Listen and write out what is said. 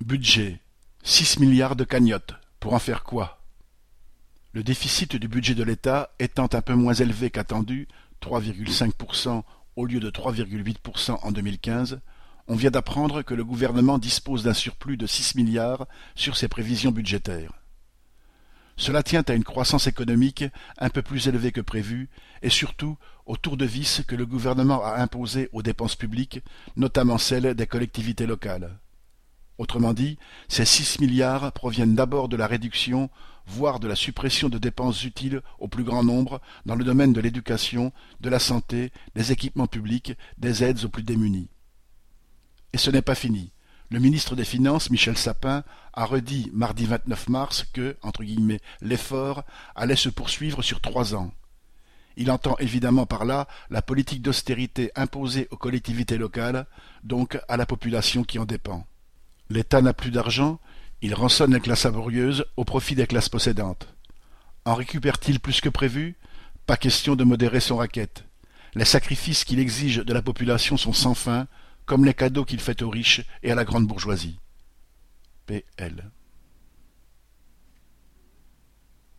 Budget: 6 milliards de cagnottes. Pour en faire quoi? Le déficit du budget de l'État étant un peu moins élevé qu'attendu, 3,5% au lieu de 3,8% en 2015, on vient d'apprendre que le gouvernement dispose d'un surplus de 6 milliards sur ses prévisions budgétaires. Cela tient à une croissance économique un peu plus élevée que prévu et surtout au tour de vis que le gouvernement a imposé aux dépenses publiques, notamment celles des collectivités locales. Autrement dit, ces 6 milliards proviennent d'abord de la réduction, voire de la suppression de dépenses utiles au plus grand nombre dans le domaine de l'éducation, de la santé, des équipements publics, des aides aux plus démunis. Et ce n'est pas fini. Le ministre des Finances, Michel Sapin, a redit mardi 29 mars que, entre guillemets, l'effort allait se poursuivre sur 3 ans. Il entend évidemment par là la politique d'austérité imposée aux collectivités locales, donc à la population qui en dépend. L'État n'a plus d'argent, il rançonne les classes laborieuses au profit des classes possédantes. En récupère-t-il plus que prévu? Pas question de modérer son racket. Les sacrifices qu'il exige de la population sont sans fin, comme les cadeaux qu'il fait aux riches et à la grande bourgeoisie. P.L.